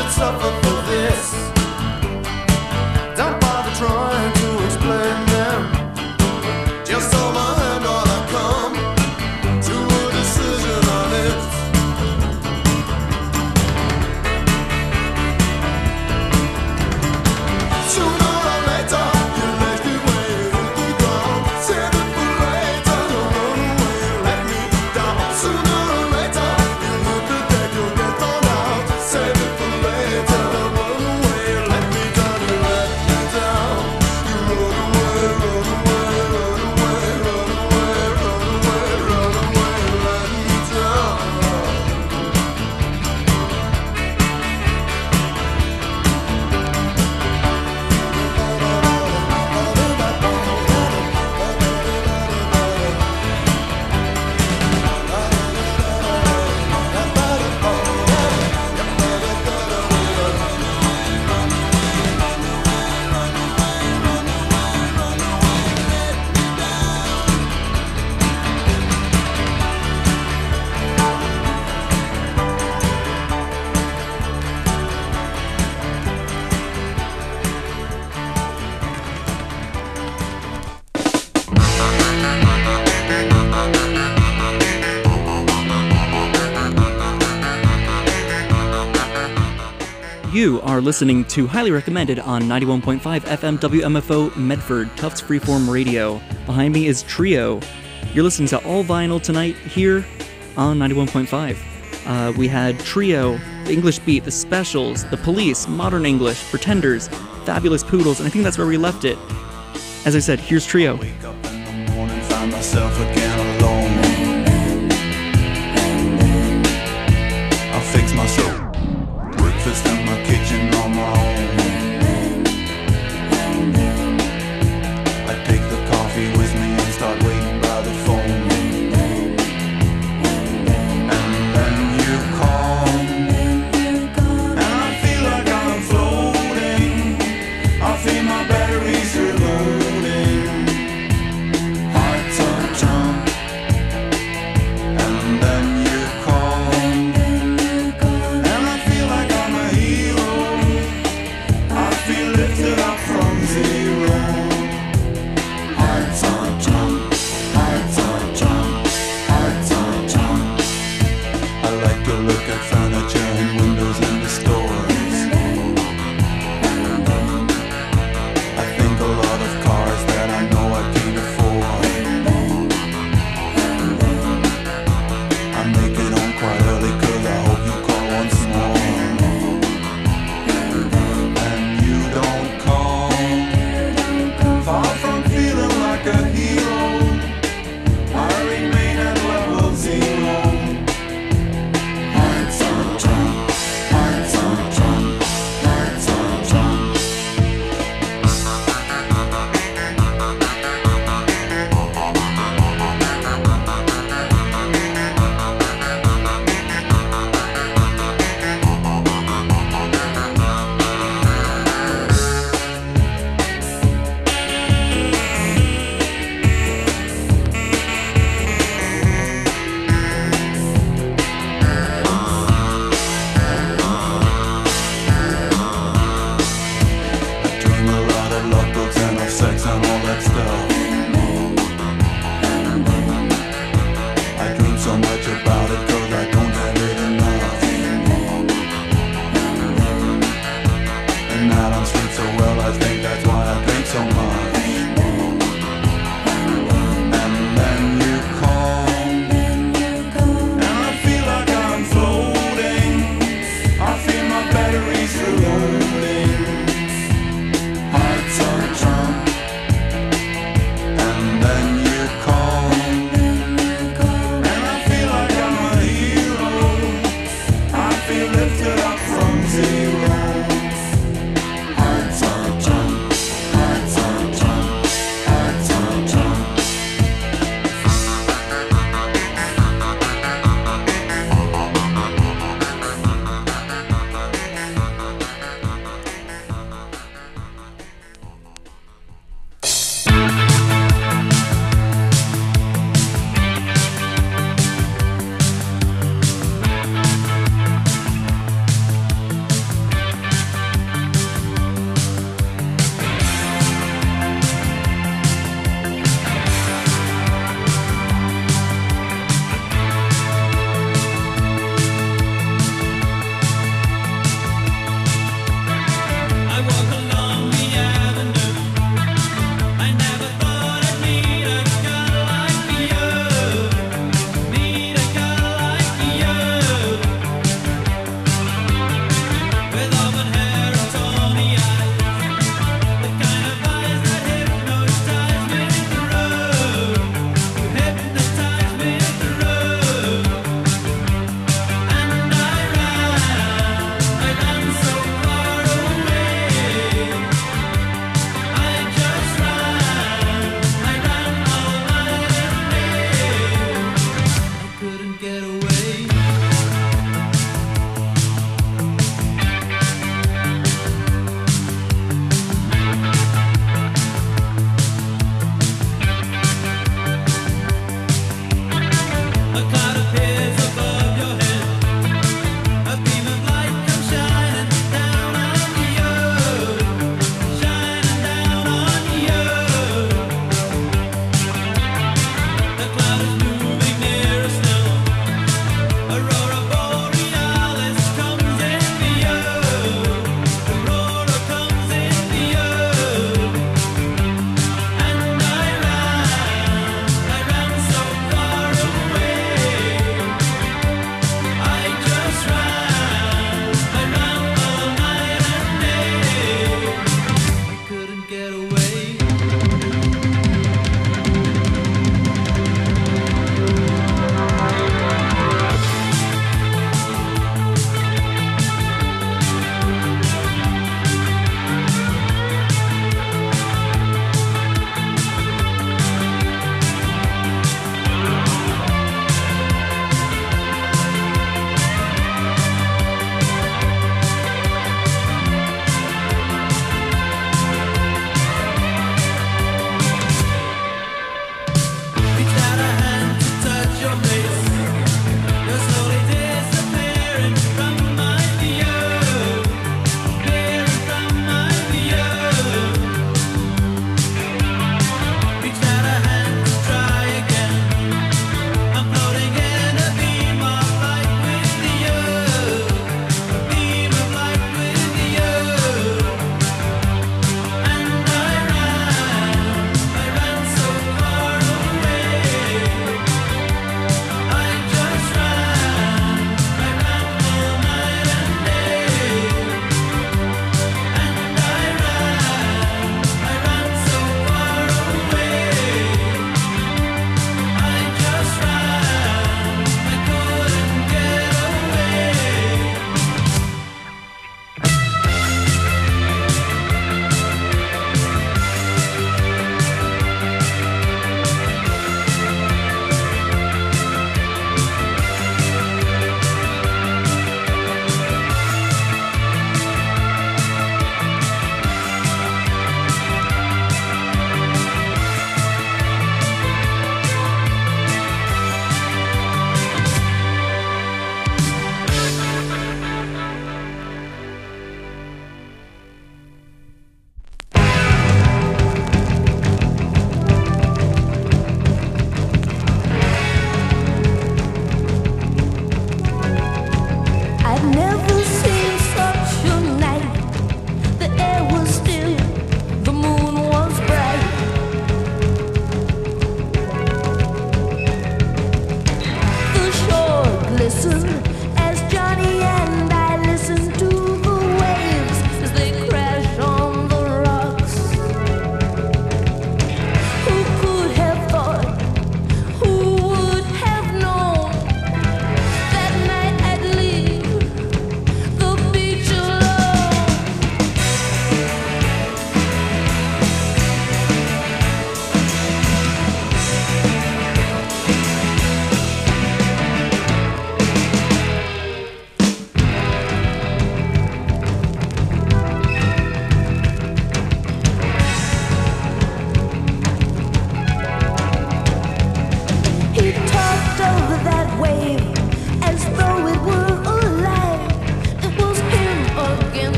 should suffer for this. Don't bother trying to explain them. Just hold my hand while I come to a decision on it. Sooner or later, your legs give way to the ground. Save it for later, don't run away, let me down. Sooner or later, you look the deck, you'll get thrown out. Save it for later, don't run away, let me down, you let me down. You run away, run away, run away, run away, run away, run away, let me down. You are listening to Highly Recommended on 91.5 FM WMFO Medford, Tufts Freeform Radio. Behind me is Trio. You're listening to All Vinyl tonight here on 91.5. We had Trio, The English Beat, The Specials, The Police, Modern English, Pretenders, Fabulous Poodles, and I think that's where we left it. As I said, here's Trio. Wake up in the morning, find myself again alone. I'll fix myself breakfast in my kitchen on my own. I take the coffee with me and start waiting by the phone. And then you call, and I feel like I'm floating. I feel my batteries reloading. Heart touch on, and then you call, and I feel like I'm a hero. I feel lifted up from zero. Heart touch on, heart touch on, heart touch on. I like to look at furniture and windows in the stores. I think a lot of cars that I know I can't afford. I make it home quite early 'cause I hope you call once more. And you don't call. Far from feeling like a hero, I remain at level zero. Hearts on jump, hearts on jump, hearts on jump. I dream a lot of love books and of sex and all that stuff. I dream so much about it 'cause I don't have it enough. And I don't sleep so well, I think that's why I drink so much. And then you call, and I feel like I'm floating. I feel my batteries reloading. Hearts on jump, and then you call, and I feel like I'm a hero. I feel lifted up from zero. Hearts on jump,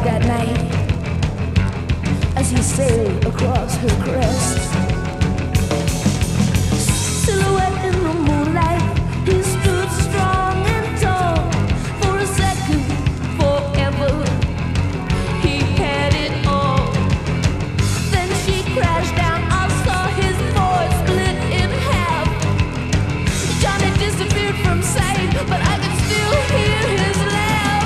that night as he sailed across her crest. Silhouette in the moonlight, he stood strong and tall. For a second, forever, he had it all. Then she crashed down, I saw his voice split in half. Johnny disappeared from sight, but I could still hear his laugh.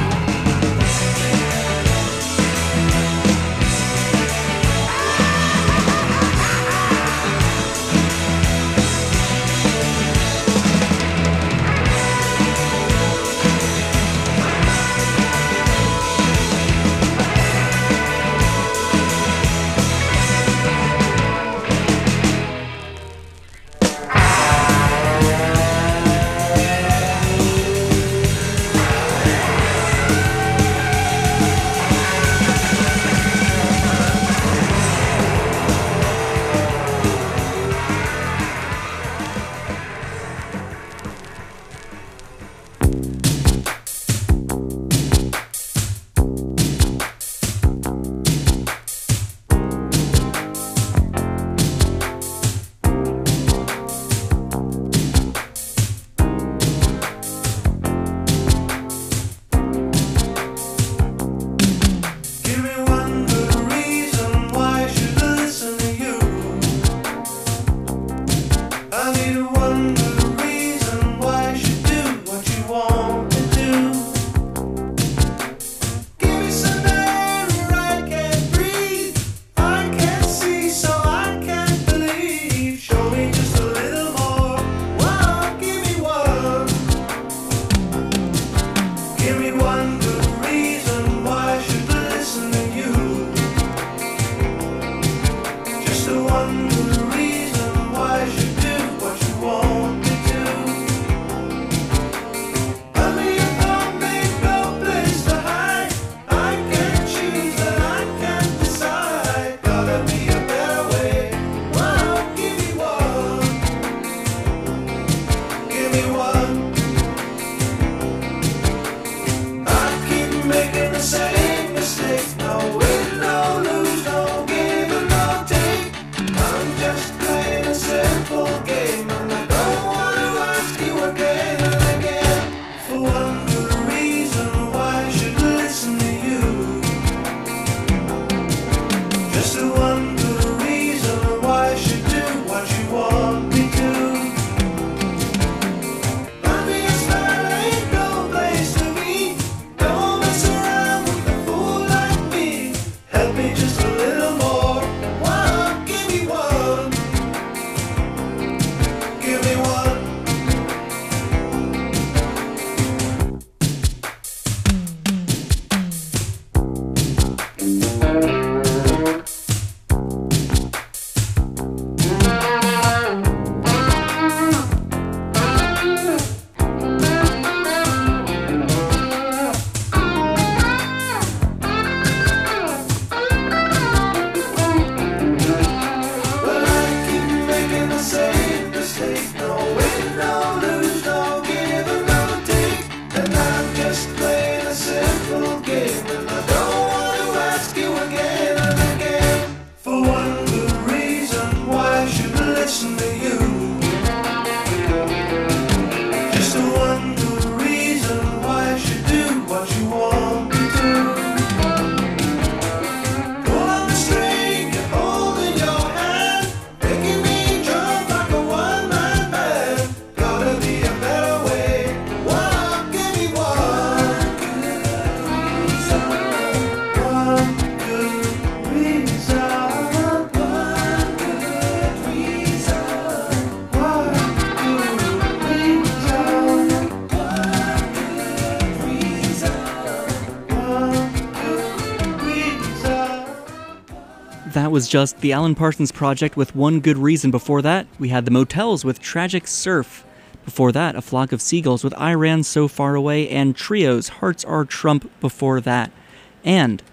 That was just the Alan Parsons Project with One Good Reason. Before that, we had the Motels with Tragic Surf. Before that, A Flock of Seagulls with I Ran So Far Away, and Trio's Hearts Are Trump before that. And,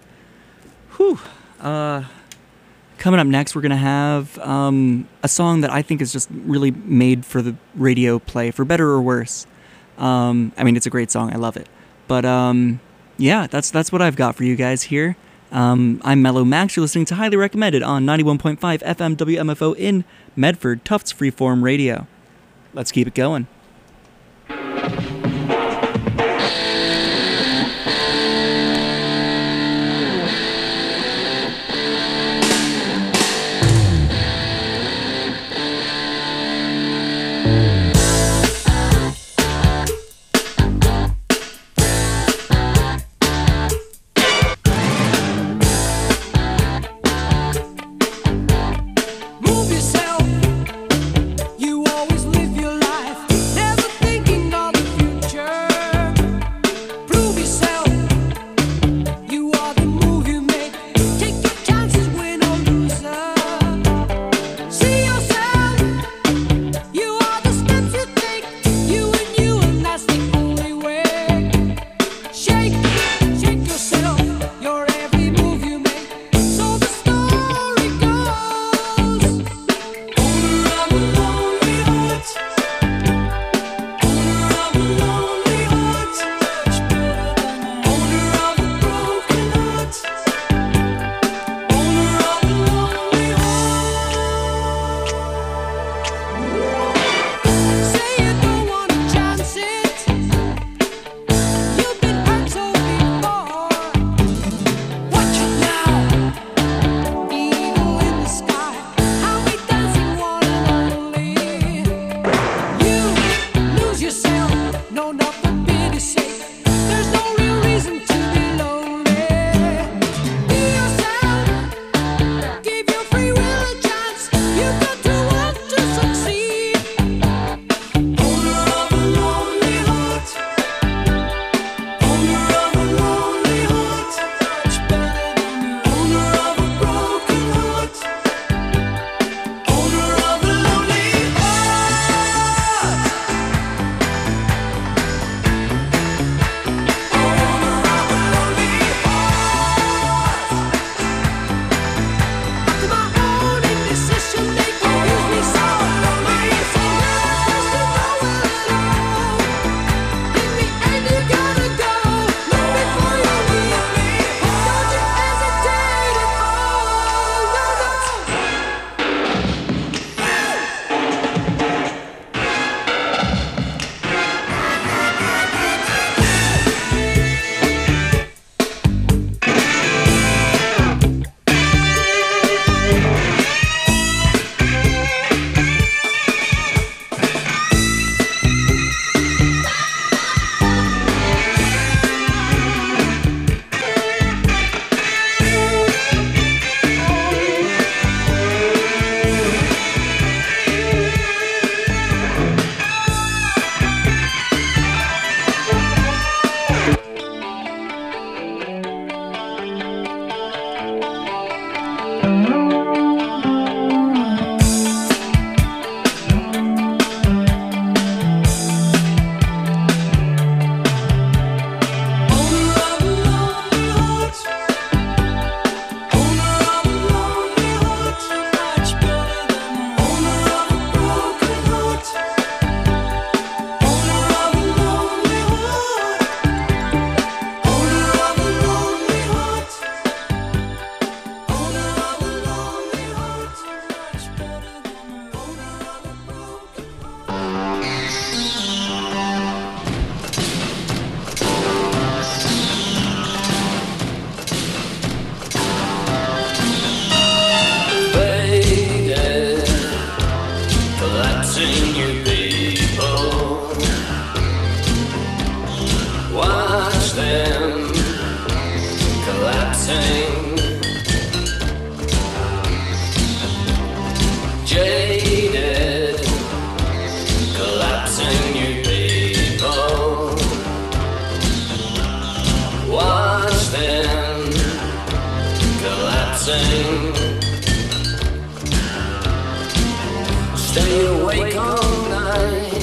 coming up next, we're going to have a song that I think is just really made for the radio play, for better or worse. I mean, it's a great song. I love it. But, yeah, that's what I've got for you guys here. I'm Mellow Max. You're listening to Highly Recommended on 91.5 FM WMFO in Medford, Tufts Freeform Radio. Let's keep it going. Move yourself. You always live your life, never thinking of the future. Prove yourself. You are the move you make. Take your chances, win or loser. See yourself. You are the steps you take. You, and that's the only way. Shake yourself. Your every move you make. So the story goes. Owner of a lonely heart. Owner of a lonely heart. Owner of a broken heart. Owner of a lonely heart. Say you don't want to chance it. You've been hurt so before. Watch it now. Eagle in the sky. How we dancing one and only. You lose yourself. No, not for pity's sake. There's no real reason to be lonely. Be yourself. Give your free will a chance. You've got to want to succeed. Owner of a lonely heart. Owner of a lonely heart. Owner of a broken heart. Owner of a lonely heart. Owner of a lonely heart. To my own indecision making use me so lonely. So nervous to nowhere at all. In the end you gotta go. Long before you leave me. Don't you hesitate at all. No, no. Owner of a lonely heart. Owner of a lonely heart. Owner of a broken heart. Owner of a lonely heart. Owner of a lonely heart. Owner of a lonely heart. Owner of a broken Faded, collapsing you people. Watch them collapsing. Jaded, collapsing you people. Watch them collapsing. Stay awake all night.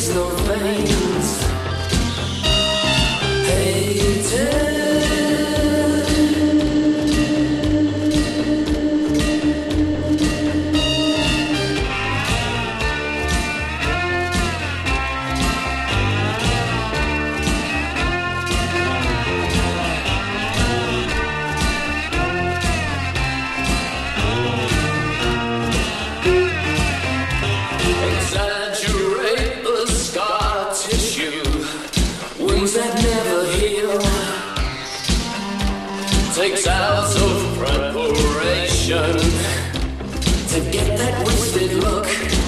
no veins. Hated. Exaggerate the scar tissue, wounds that never heal. Takes hours of preparation to get that wasted look.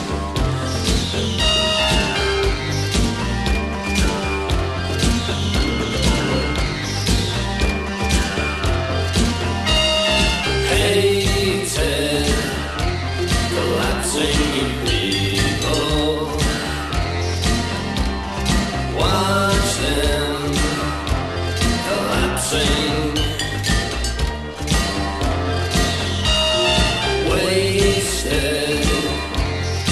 Hated, collapsing people. Watch them collapsing. Wasted,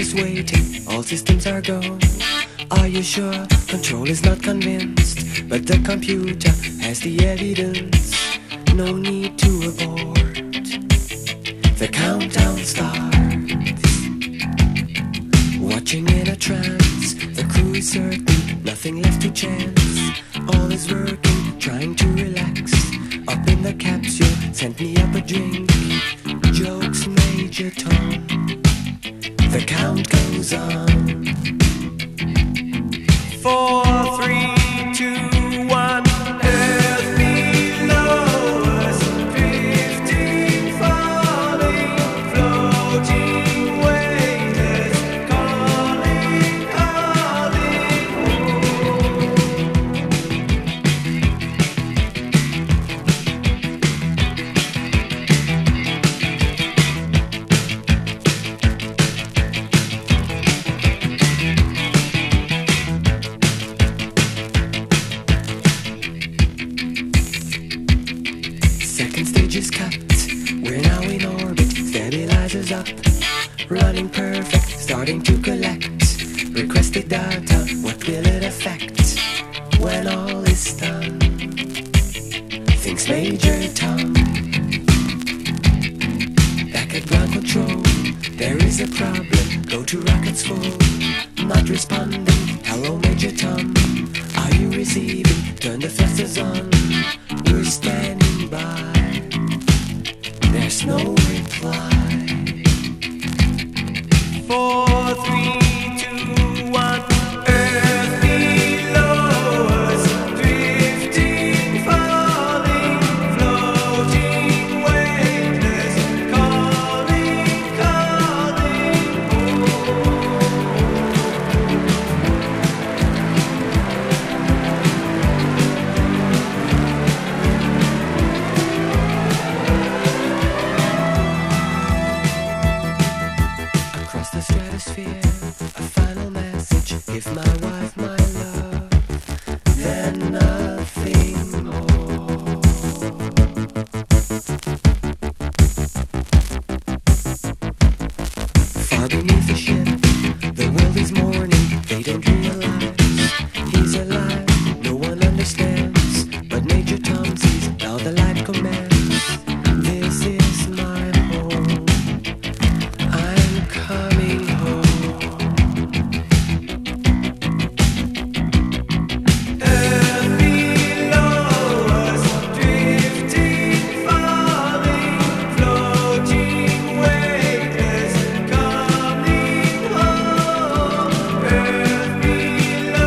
is waiting, all systems are go. Are you sure? Control is not convinced, but the computer has the evidence. No need to abort. The countdown starts. Watching in a trance, the crew is certain, nothing left to chance. All is working, trying to relax. Up in the capsule, sent me up a drink. Jokes, Major Tom. The count goes on. 4, 3, 2, 1. Earth below us, drifting, falling, floating, weightless, calling, Second stage is cut, we're now in orbit, stabilizers up, running perfect, starting to collect, requested data, what will it affect, when all is done, thinks Major Tom, back at ground control, there is a problem, go to rockets full, not responding, hello Major Tom, are you receiving, turn the thrusters on, we're standing by. There's no reply. 4, 3, 2, 1. Earth below us, drifting, falling, floating, weightless, calling, across the stratosphere, a final message. Give my wife my love, then nothing more. Far beneath the ship, the world is mourning. They don't realize he's alive. No one understands, but Major Tom sees now the light commands. This is my home. I'm coming home. Earth below us, drifting, falling, floating, weightless, coming home. Earth below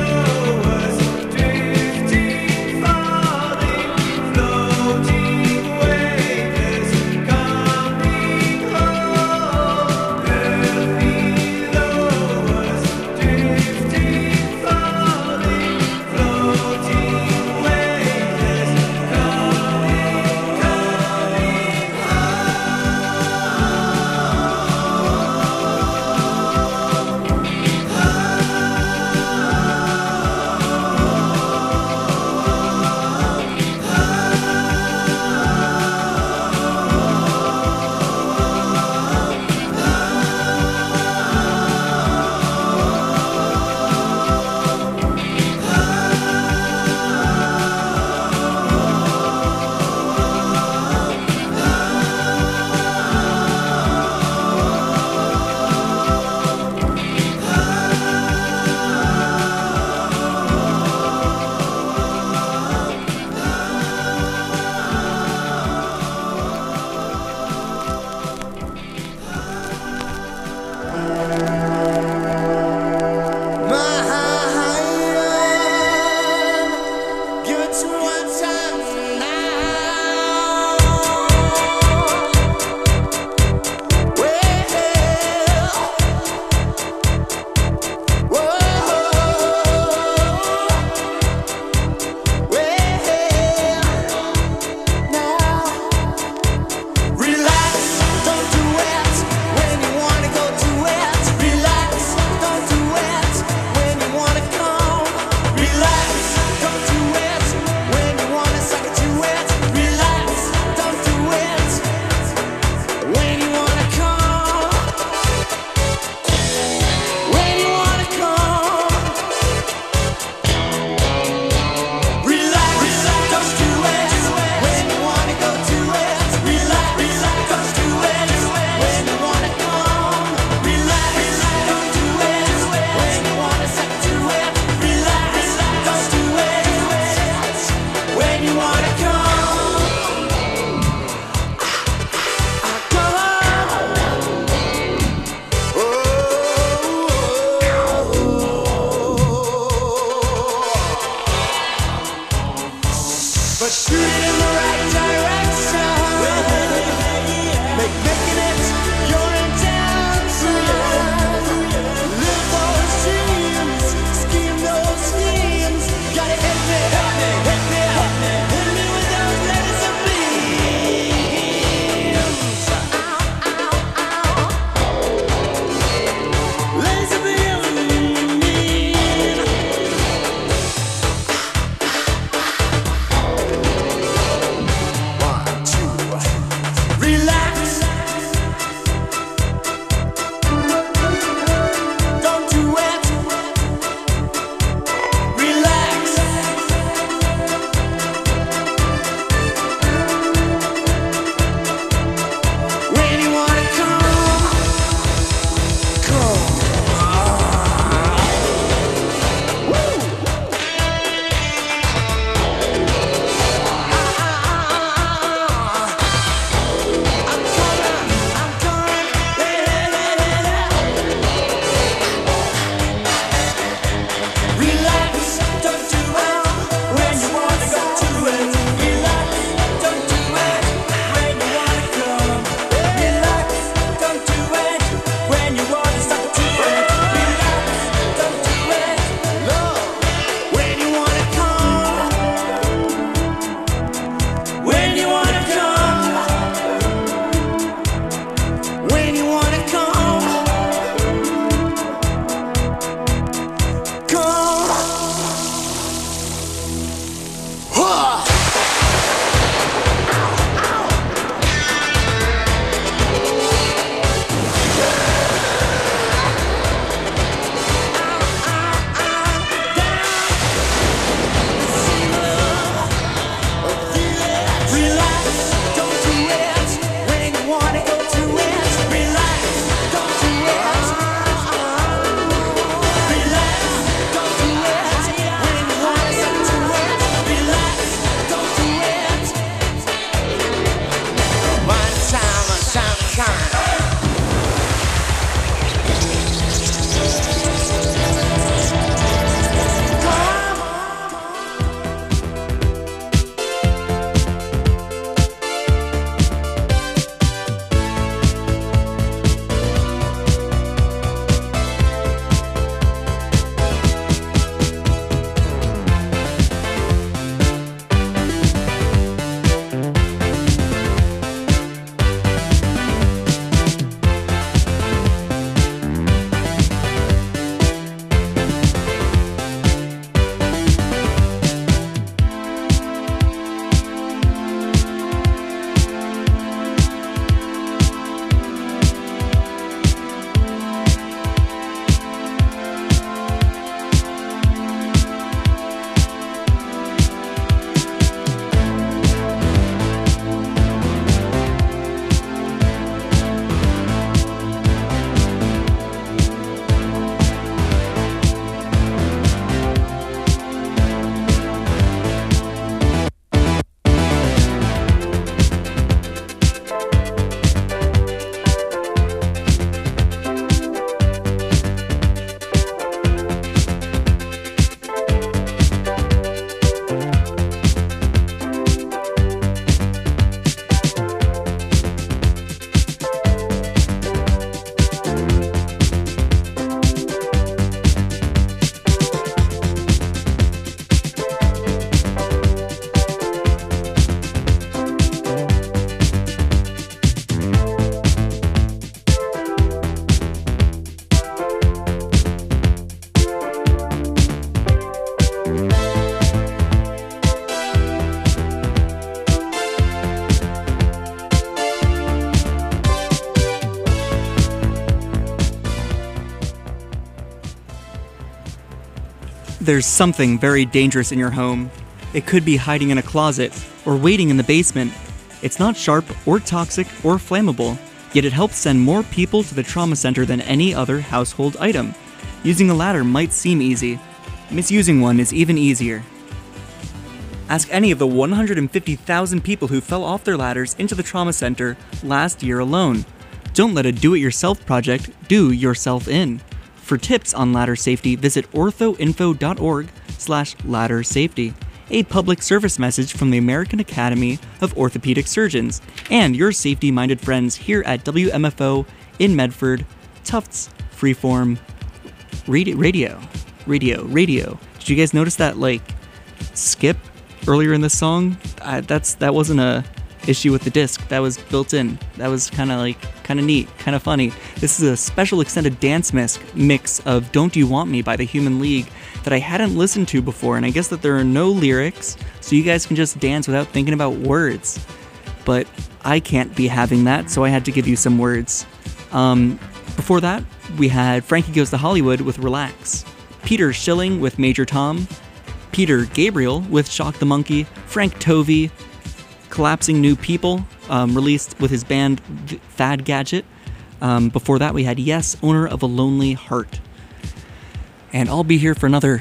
There's something very dangerous in your home. It could be hiding in a closet or waiting in the basement. It's not sharp or toxic or flammable, yet it helps send more people to the trauma center than any other household item. Using a ladder might seem easy. Misusing one is even easier. Ask any of the 150,000 people who fell off their ladders into the trauma center last year alone. Don't let a do-it-yourself project do yourself in. For tips on ladder safety, visit orthoinfo.org/ladder safety. A public service message from the American Academy of Orthopedic Surgeons and your safety-minded friends here at WMFO in Medford, Tufts Freeform Radio. Did you guys notice that, like, skip earlier in the song? That wasn't a issue with the disc. That was built in. That was kind of neat, kind of funny. This is a special extended dance mix of Don't You Want Me by the Human League that I hadn't listened to before, and I guess that there are no lyrics, so you guys can just dance without thinking about words. But I can't be having that, so I had to give you some words. Before that, we had Frankie Goes to Hollywood with Relax, Peter Schilling with Major Tom, Peter Gabriel with Shock the Monkey, Frank Tovey, Collapsing New People, released with his band Thad Gadget. Before that, we had Yes, Owner of a Lonely Heart. And I'll be here for another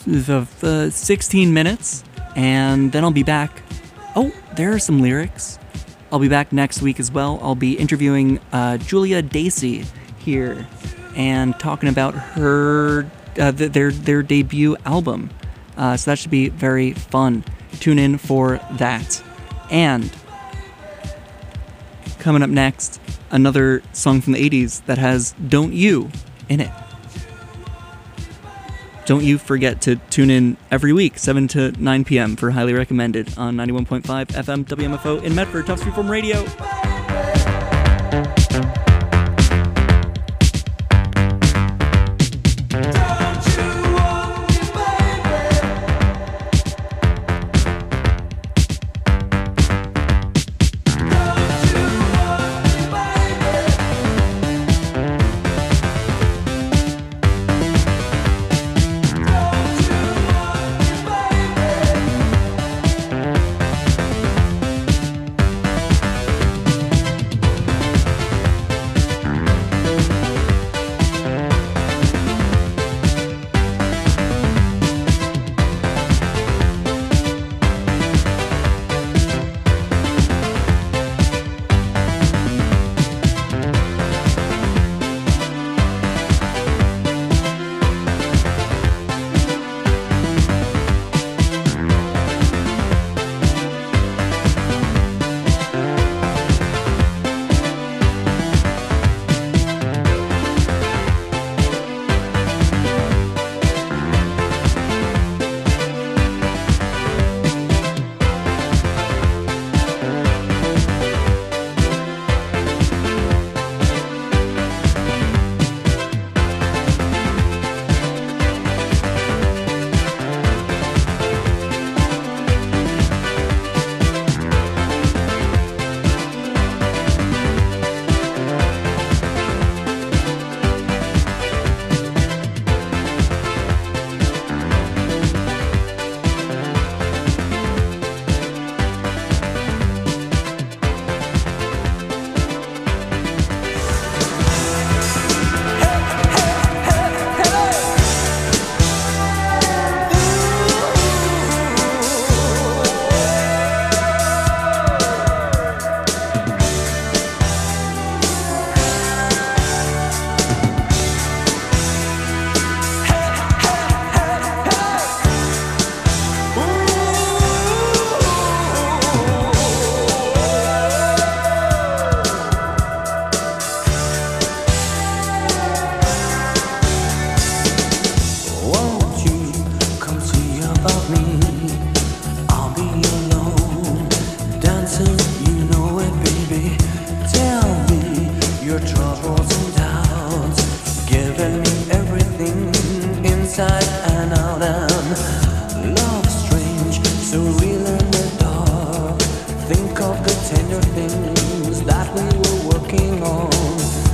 16 minutes, and then I'll be back. Oh, there are some lyrics. I'll be back next week as well. I'll be interviewing Julia Dacey here and talking about her their debut album. So that should be very fun. Tune in for that. And coming up next, another song from the 80s that has Don't You in it. Don't you forget to tune in every week, 7 to 9 p.m. for Highly Recommended on 91.5 FM WMFO in Medford, Tufts Freeform Radio.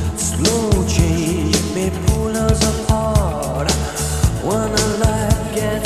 Slow change may pull us apart when a life gets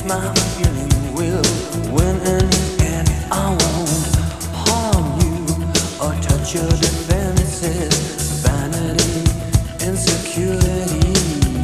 my feeling will win in the end. I won't harm you or touch your defenses. Vanity, insecurity.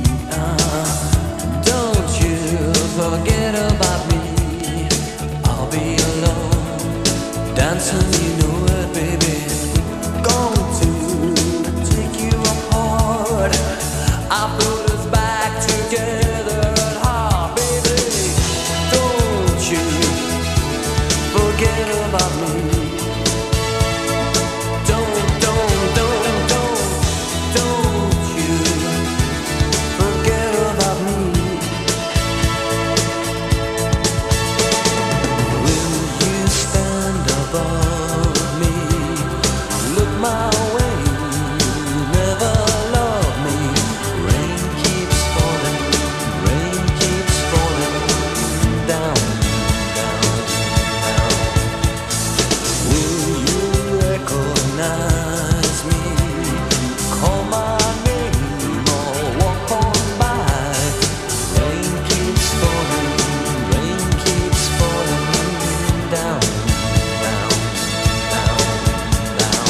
Don't you forget about me. I'll be alone, dancing, you know it, baby. Going to take you apart. I put us back together at heart, baby. Don't you forget about me. Don't you forget about me. Will you stand above me? Look my way, never love me. Rain keeps falling down, down, down. Will you recognize me? Call my name or walk on by. Rain keeps falling down, down, down, down.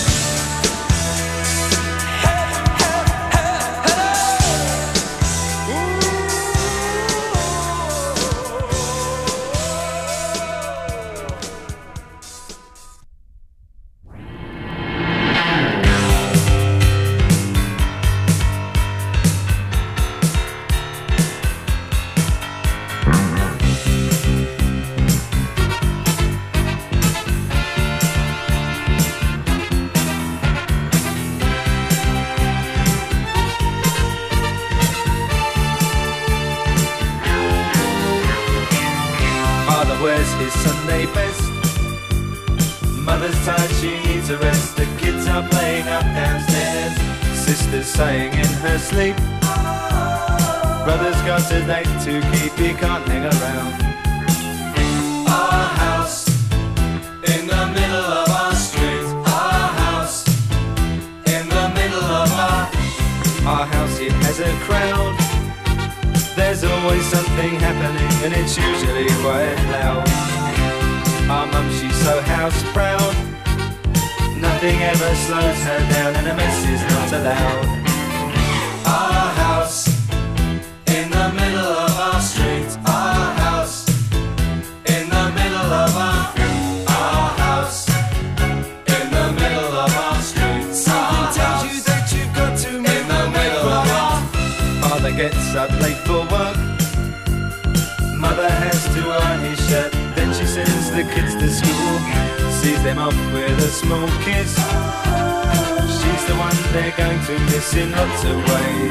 Father wears his Sunday best. Mother's tired, she needs a rest. The kids are playing up downstairs. Sister's sighing in her sleep. Brother's got a date to keep, he can't hang around. Our house in the middle of our street. Our house in the middle of our house, it has a crowd. There's always something happening and it's usually quite loud. Our mum, she's so house proud. Nothing ever slows her down and a mess is not allowed. Our house in the middle of our street. Our house in the middle of our house in the middle of our street. Something tells you that you've got to move in the middle of our. Father gets up late for work. Mother has to iron his shirt. Then she sends the kids to school, sees them off with a small kiss. She's the one they're going to miss in lots of ways.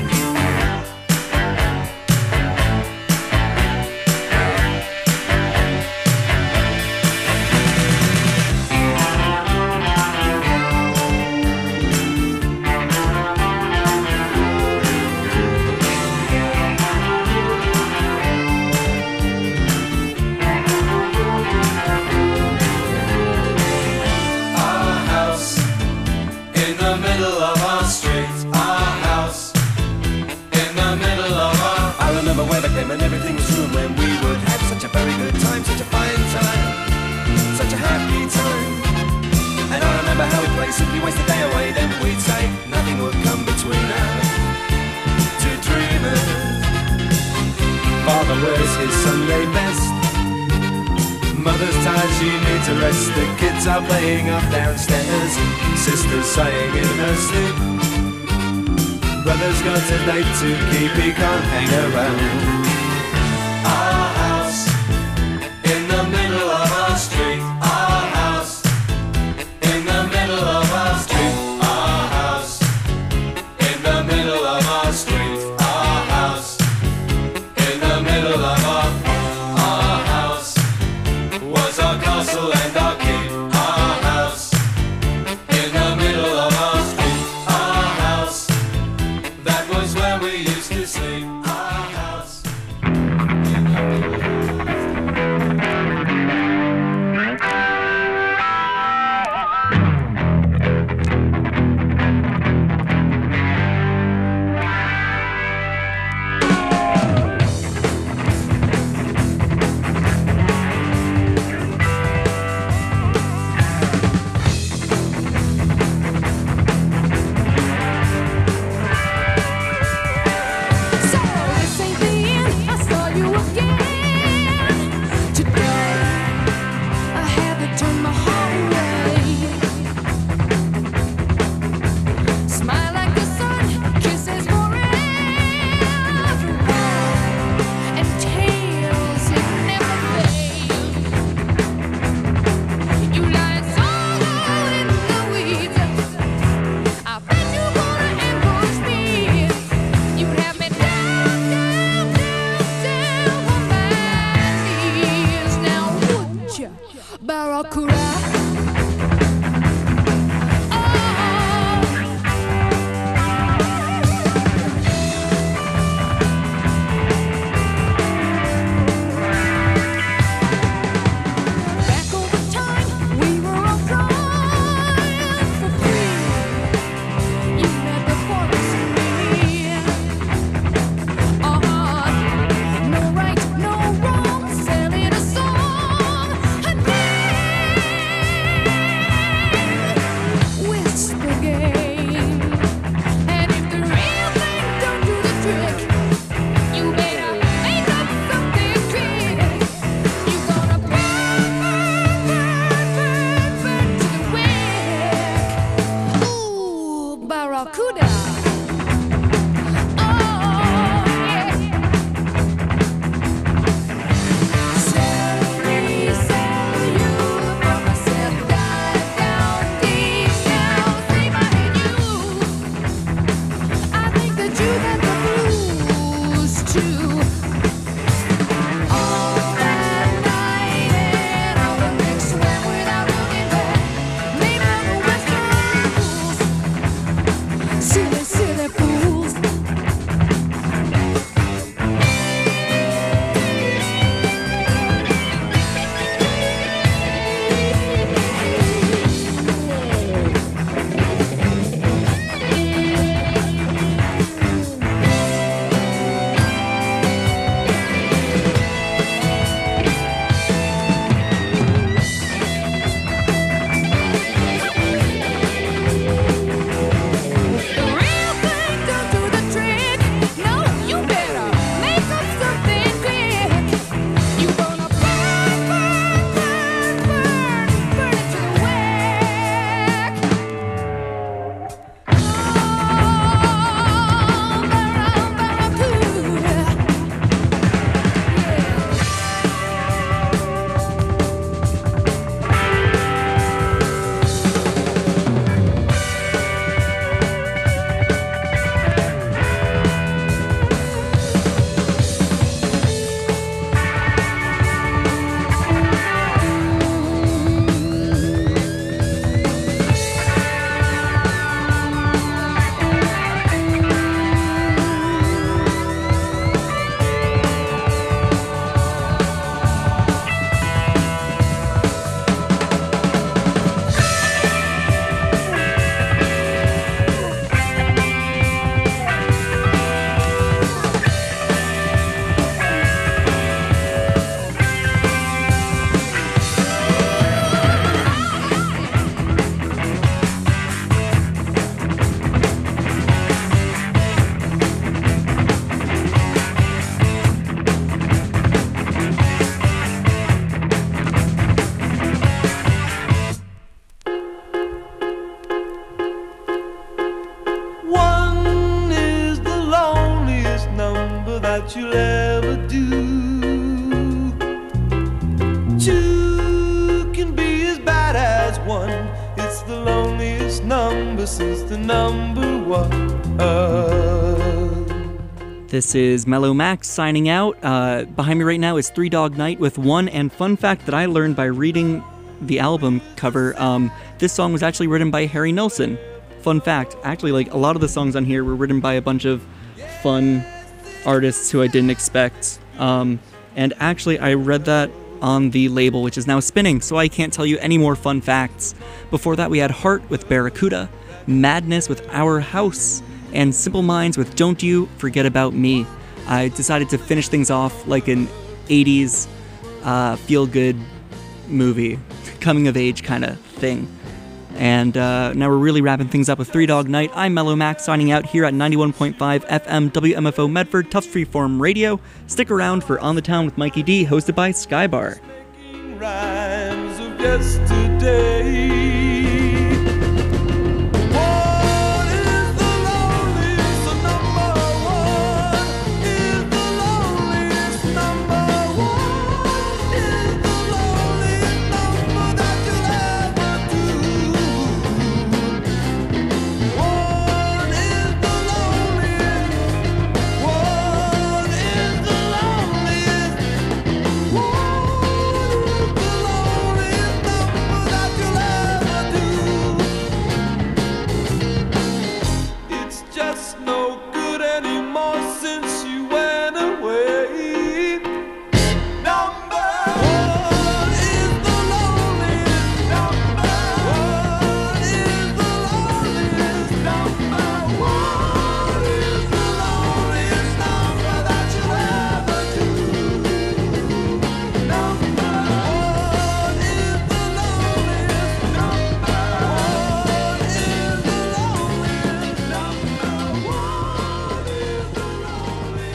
And everything was true when we would have such a very good time, such a fine time, such a happy time. And I remember how we played, simply waste the day away. Then we'd say nothing would come between us, two dreamers. Father wears his Sunday best. Mother's tired, she needs a rest. The kids are playing up downstairs. Sister's sighing in her sleep. Brother's got a date to keep, he can't hang around. Our house in the middle of our street. Our house in the middle of our street. Our house in the middle of our street. Our house in the middle of our house was our castle and our keep. Our house in the middle of our street. Our house, that was where we used to sleep. Our house. number one. This is Mellow Max signing out. Behind me right now is Three Dog Night with One, and fun fact that I learned by reading the album cover, this song was actually written by Harry Nilsson. Fun fact, actually, like, a lot of the songs on here were written by a bunch of fun artists who I didn't expect. And actually, I read that on the label, which is now spinning, so I can't tell you any more fun facts. Before that, we had Heart with Barracuda, Madness with Our House, and Simple Minds with Don't You Forget About Me. I decided to finish things off like an 80s feel-good movie, coming-of-age kind of thing. And now we're really wrapping things up with Three Dog Night. I'm Mellow Max signing out here at 91.5 FM WMFO Medford, Tufts Freeform Radio. Stick around for On the Town with Mikey D, hosted by Skybar. Rhymes of yesterday.